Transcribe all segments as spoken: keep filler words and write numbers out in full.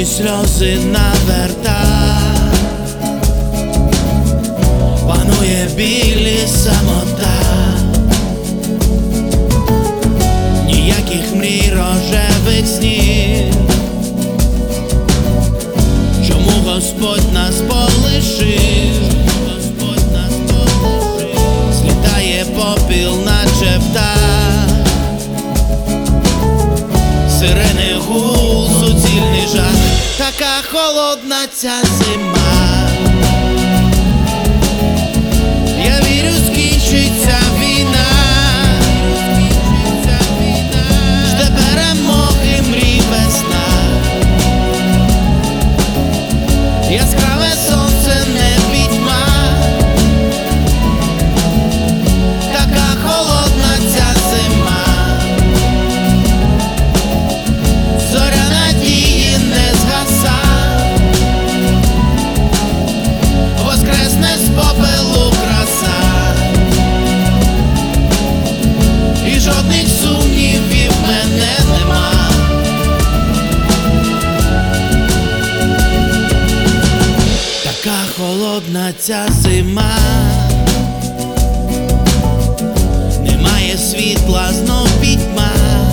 сльози наверта, панує біль і самота, ніяких мрій, рожевих снів. Чому Господь нас полишив? Господь нас полишив. Злітає попіл, наче птах, сирени, гул, суцільний жах. Така холодна ця зима. Я вірю, скінчиться війна, жде перемоги, мрій весна. Яскраве сонце, не пітьма. Така холодна ця зима. Зоря надії не згаса, воскресне з попелу краса. І жодних сумнівів в мене нема. Така холодна ця зима. Немає світла, знов пітьма.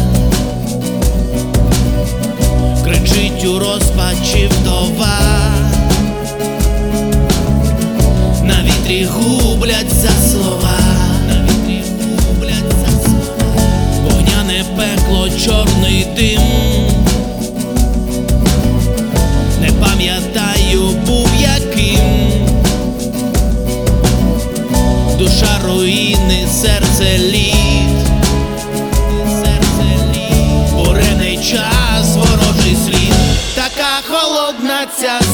Кричить у розпачі вдова. На вітрі губляться слова. На вітрі губляться слова. Вогняне пекло, чорний дим. Не пам'ятаю, був яким. Душа руїни, серце лід. Бурений час, ворожий слід. Така холодна ця